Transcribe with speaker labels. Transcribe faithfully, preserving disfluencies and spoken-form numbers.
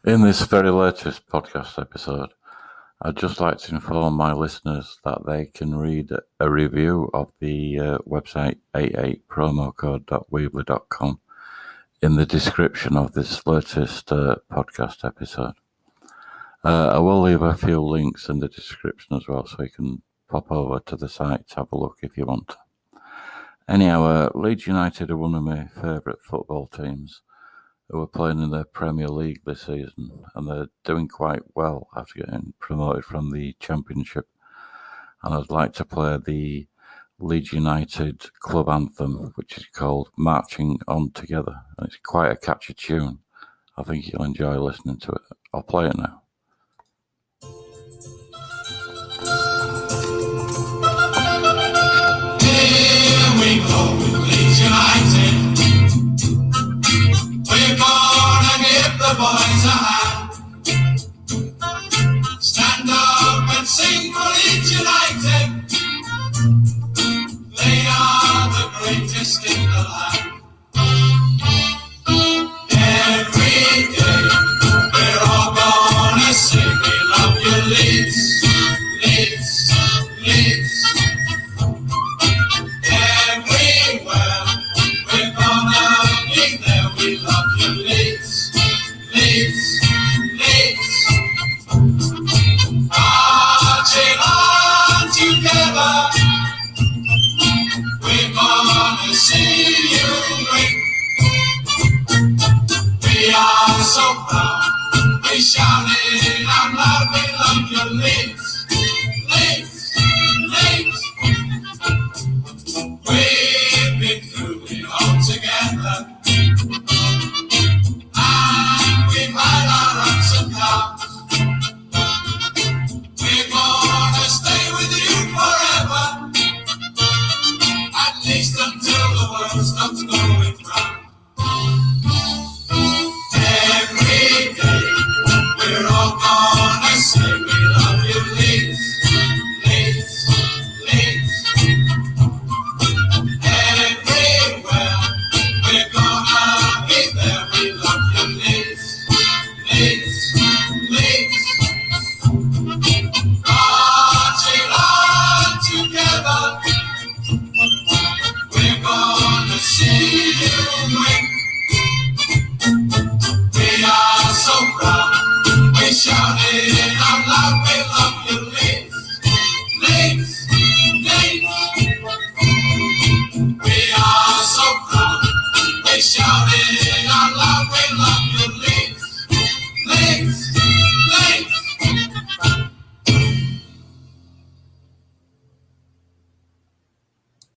Speaker 1: In this very latest podcast episode, I'd just like to inform my listeners that they can read a review of the uh, website eighty eight promo code dot weebly dot com in the description of this latest uh, podcast episode. Uh, I will leave a few links in the description as well, so you can pop over to the site to have a look if you want. Anyhow, uh, Leeds United are one of my favourite football teams who are playing in the Premier League this season, and they're doing quite well after getting promoted from the Championship. And I'd like to play the Leeds United club anthem, which is called Marching On Together. And it's quite a catchy tune. I think you'll enjoy listening to it. I'll play it now.